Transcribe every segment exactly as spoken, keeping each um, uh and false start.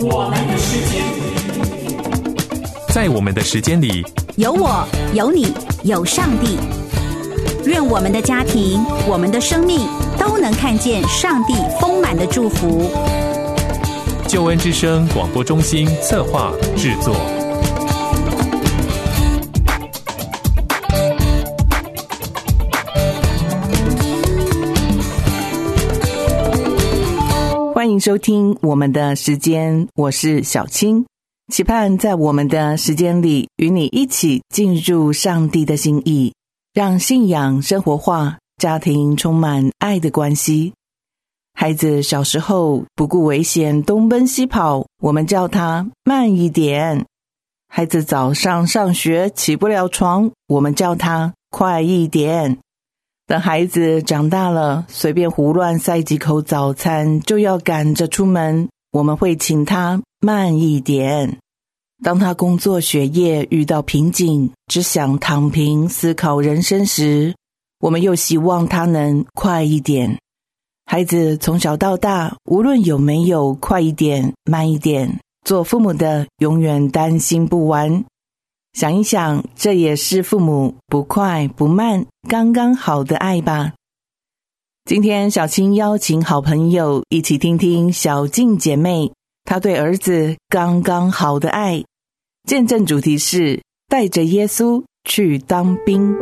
我们的时间， 在我们的时间里， 有我，有你，有上帝。愿我们的家庭，我们的生命都能看见上帝丰满的祝福。 救恩之声广播中心策划制作。 欢迎收听我们的时间，我是小青，期盼在我们的时间里与你一起进入上帝的心意，让信仰生活化，家庭充满爱的关系。孩子小时候不顾危险东奔西跑，我们叫他慢一点。孩子早上上学起不了床，我们叫他快一点。等孩子长大了，随便胡乱塞几口早餐就要赶着出门，我们会请他慢一点。当他工作学业遇到瓶颈，只想躺平思考人生时，我们又希望他能快一点。孩子从小到大，无论有没有快一点慢一点，做父母的永远担心不完。想一想，这也是父母不快不慢刚刚好的爱吧。今天小青邀请好朋友一起听听小静姐妹她对儿子刚刚好的爱。见证主题是带着耶稣去当兵。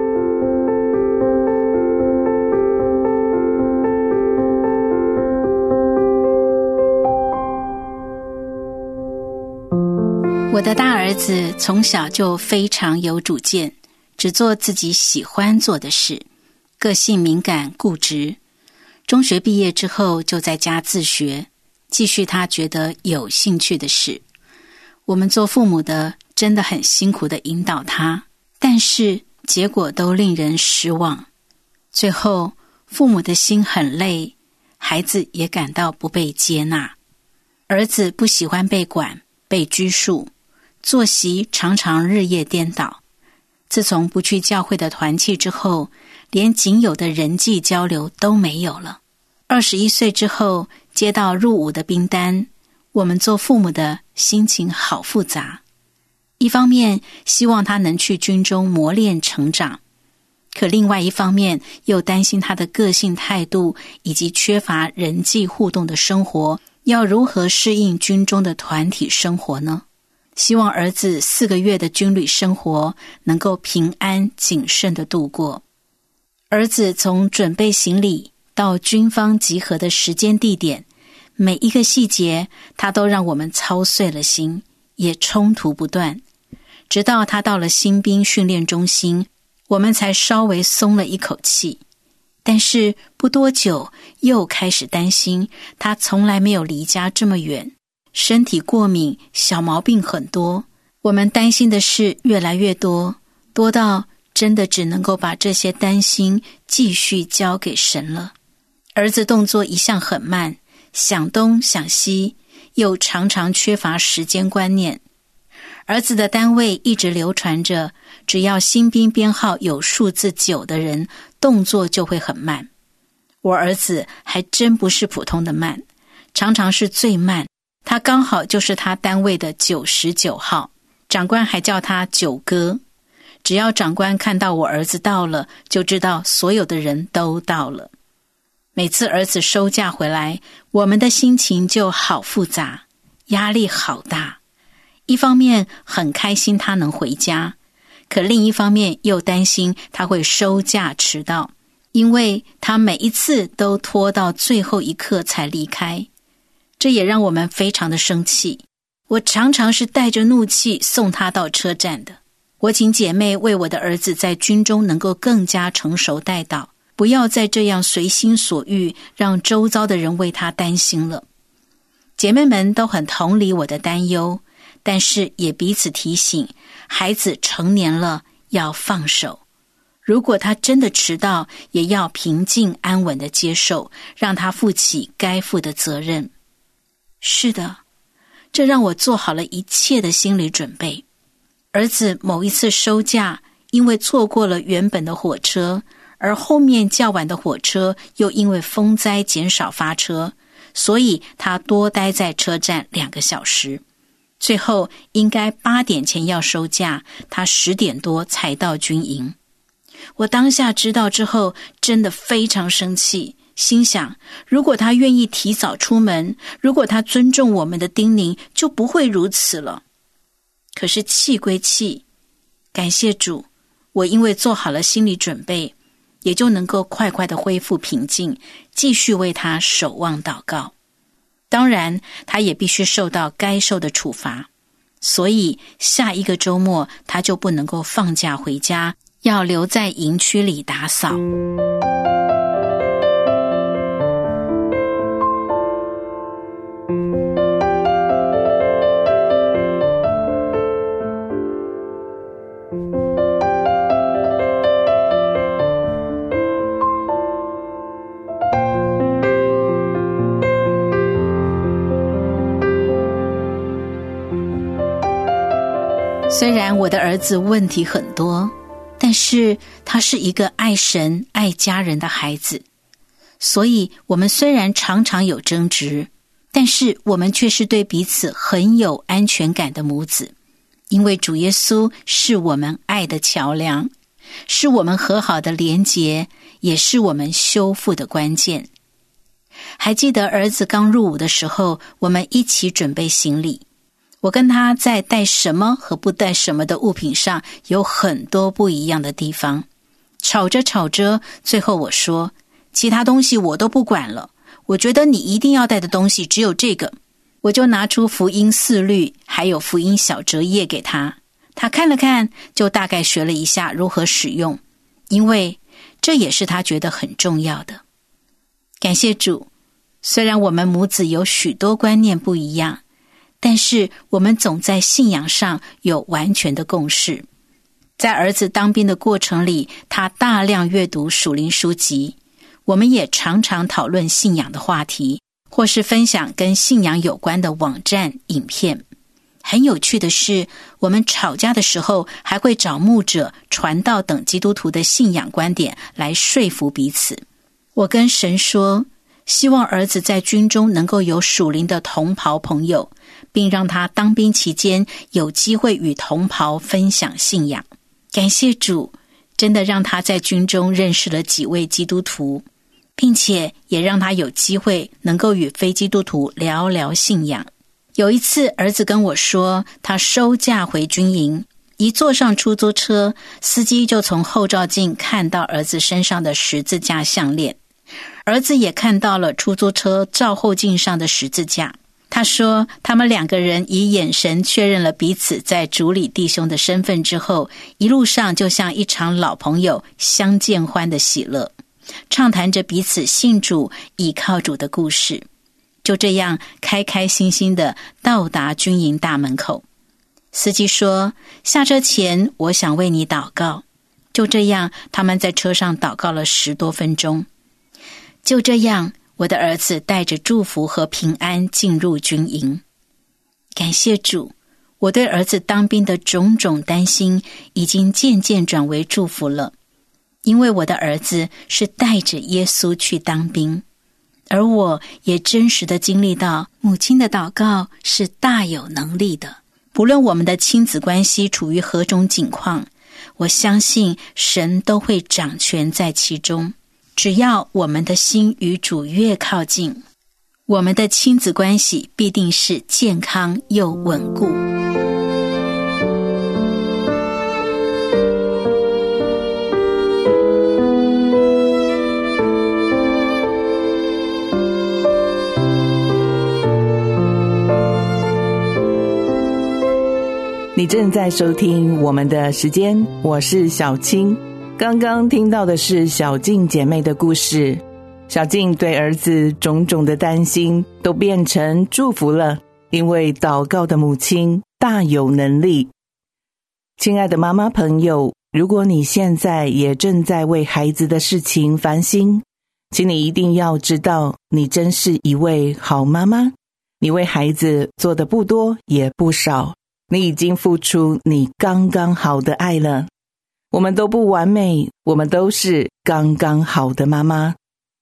我的大儿子从小就非常有主见，只做自己喜欢做的事，个性敏感固执。中学毕业之后就在家自学，继续他觉得有兴趣的事。我们做父母的真的很辛苦地引导他，但是结果都令人失望。最后父母的心很累，孩子也感到不被接纳。儿子不喜欢被管、被拘束，作息常常日夜颠倒。自从不去教会的团契之后，连仅有的人际交流都没有了。二十一岁之后，接到入伍的兵单，我们做父母的心情好复杂。一方面希望他能去军中磨练成长，可另外一方面又担心他的个性态度以及缺乏人际互动的生活，要如何适应军中的团体生活呢？希望儿子四个月的军旅生活能够平安谨慎地度过。儿子从准备行李到军方集合的时间地点，每一个细节他都让我们操碎了心，也冲突不断。直到他到了新兵训练中心，我们才稍微松了一口气。但是不多久又开始担心，他从来没有离家这么远，身体过敏，小毛病很多。我们担心的事越来越多，多到真的只能够把这些担心继续交给神了。儿子动作一向很慢，想东想西，又常常缺乏时间观念。儿子的单位一直流传着，只要新兵编号有数字九的人，动作就会很慢。我儿子还真不是普通的慢，常常是最慢。他刚好就是他单位的九十九号，长官还叫他九哥。只要长官看到我儿子到了，就知道所有的人都到了。每次儿子收假回来，我们的心情就好复杂，压力好大。一方面很开心他能回家，可另一方面又担心他会收假迟到，因为他每一次都拖到最后一刻才离开。这也让我们非常的生气。我常常是带着怒气送他到车站的。我请姐妹为我的儿子在军中能够更加成熟带导，不要再这样随心所欲，让周遭的人为他担心了。姐妹们都很同理我的担忧，但是也彼此提醒，孩子成年了要放手。如果他真的迟到，也要平静安稳地接受，让他负起该负的责任。是的，这让我做好了一切的心理准备。儿子某一次收假，因为错过了原本的火车，而后面较晚的火车又因为风灾减少发车， 所以他多待在车站两个小时。最后应该八点前要收假，他十点多才到军营。我当下知道之后，真的非常生气，心想，如果他愿意提早出门，如果他尊重我们的叮咛，就不会如此了。可是气归气，感谢主，我因为做好了心理准备，也就能够快快的恢复平静，继续为他守望祷告。当然，他也必须受到该受的处罚，所以下一个周末他就不能够放假回家，要留在营区里打扫。虽然我的儿子问题很多，但是他是一个爱神爱家人的孩子，所以我们虽然常常有争执，但是我们却是对彼此很有安全感的母子，因为主耶稣是我们爱的桥梁，是我们和好的连结，也是我们修复的关键。还记得儿子刚入伍的时候，我们一起准备行李，我跟他在带什么和不带什么的物品上有很多不一样的地方，吵着吵着，最后我说，其他东西我都不管了，我觉得你一定要带的东西只有这个。我就拿出福音四律还有福音小折页给他，他看了看，就大概学了一下如何使用，因为这也是他觉得很重要的。感谢主，虽然我们母子有许多观念不一样，但是我们总在信仰上有完全的共识。在儿子当兵的过程里，他大量阅读属灵书籍，我们也常常讨论信仰的话题，或是分享跟信仰有关的网站、影片。很有趣的是，我们吵架的时候还会找牧者、传道等基督徒的信仰观点来说服彼此。我跟神说，希望儿子在军中能够有属灵的同袍朋友，并让他当兵期间有机会与同袍分享信仰。感谢主，真的让他在军中认识了几位基督徒，并且也让他有机会能够与非基督徒聊聊信仰。有一次，儿子跟我说，他收假回军营，一坐上出租车，司机就从后照镜看到儿子身上的十字架项链，儿子也看到了出租车照后镜上的十字架。他说，他们两个人以眼神确认了彼此在主里弟兄的身份之后，一路上就像一场老朋友相见欢的喜乐，畅谈着彼此信主、倚靠主的故事。就这样开开心心的到达军营大门口。司机说，下车前我想为你祷告。就这样，他们在车上祷告了十多分钟。就这样，我的儿子带着祝福和平安进入军营。感谢主，我对儿子当兵的种种担心已经渐渐转为祝福了，因为我的儿子是带着耶稣去当兵，而我也真实的经历到母亲的祷告是大有能力的。不论我们的亲子关系处于何种境况，我相信神都会掌权在其中。只要我们的心与主越靠近，我们的亲子关系必定是健康又稳固。 你正在收听我们的时间，我是小青。刚刚听到的是小静姐妹的故事，小静对儿子种种的担心都变成祝福了，因为祷告的母亲大有能力。亲爱的妈妈朋友，如果你现在也正在为孩子的事情烦心，请你一定要知道，你真是一位好妈妈，你为孩子做的不多也不少，你已经付出你刚刚好的爱了。我们都不完美，我们都是刚刚好的妈妈。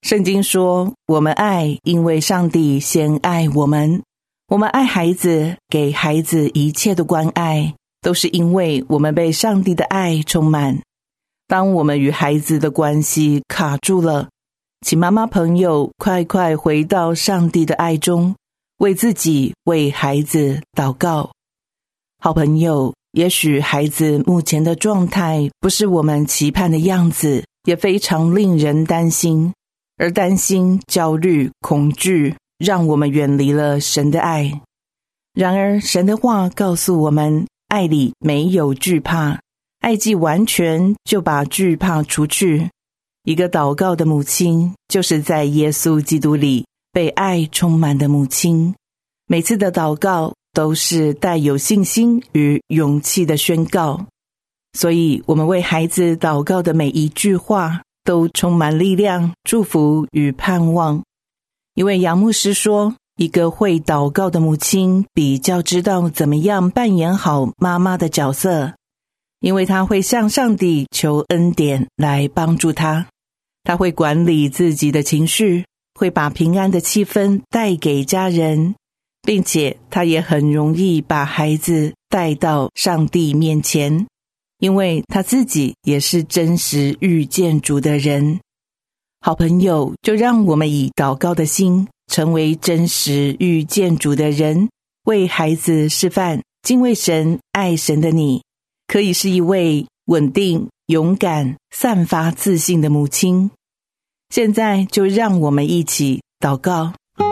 圣经说，我们爱，因为上帝先爱我们。我们爱孩子，给孩子一切的关爱，都是因为我们被上帝的爱充满。当我们与孩子的关系卡住了，请妈妈朋友快快回到上帝的爱中，为自己、为孩子祷告。好朋友，也许孩子目前的状态不是我们期盼的样子，也非常令人担心，而担心、焦虑、恐惧，让我们远离了神的爱。然而，神的话告诉我们，爱里没有惧怕，爱既完全，就把惧怕除去。一个祷告的母亲，就是在耶稣基督里被爱充满的母亲。每次的祷告都是带有信心与勇气的宣告，所以我们为孩子祷告的每一句话都充满力量、祝福与盼望。一位杨牧师说，一个会祷告的母亲比较知道怎么样扮演好妈妈的角色，因为她会向上帝求恩典来帮助她。她会管理自己的情绪，会把平安的气氛带给家人，并且她也很容易把孩子带到上帝面前，因为她自己也是真实遇见主的人。好朋友，就让我们以祷告的心，成为真实遇见主的人，为孩子示范敬畏神、爱神的你，可以是一位稳定、勇敢、散发自信的母亲。现在就让我们一起祷告。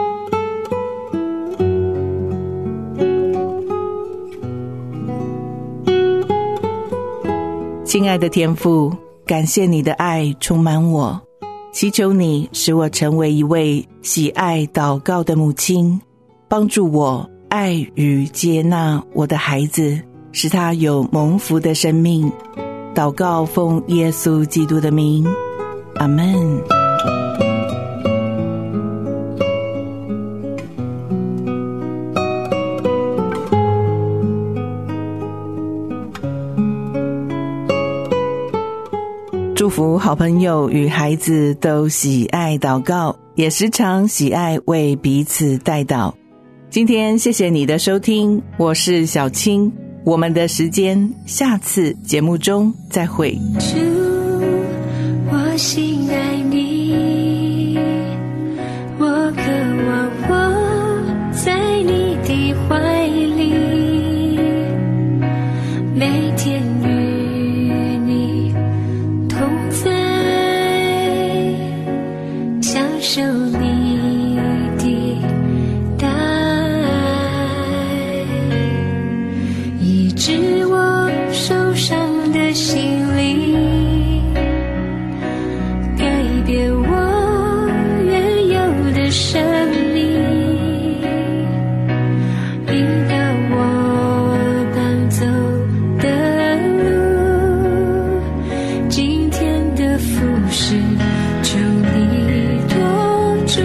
亲爱的天父，感谢你的爱充满我，祈求你使我成为一位喜爱祷告的母亲，帮助我爱与接纳我的孩子，使他有蒙福的生命。祷告奉耶稣基督的名，阿们。祝福好朋友与孩子都喜爱祷告，也时常喜爱为彼此代祷。今天谢谢你的收听，我是小青，我们的时间下次节目中再会。 主，我心爱你，我渴望我在你的怀里，每天与你同在，享受你的大爱，医治我受伤的心灵，改变我原有的生命，引导我当走的路，今天的服事求你托住。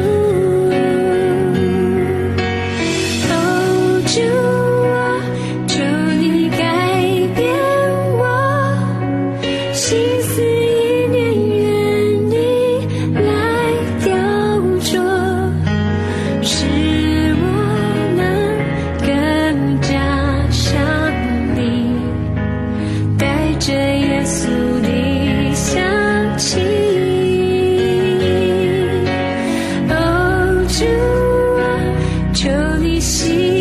哦，主啊，求你改变我心思意念，愿你来雕琢，使我能更加像你，带着耶稣的香气。哦，主啊，求你洗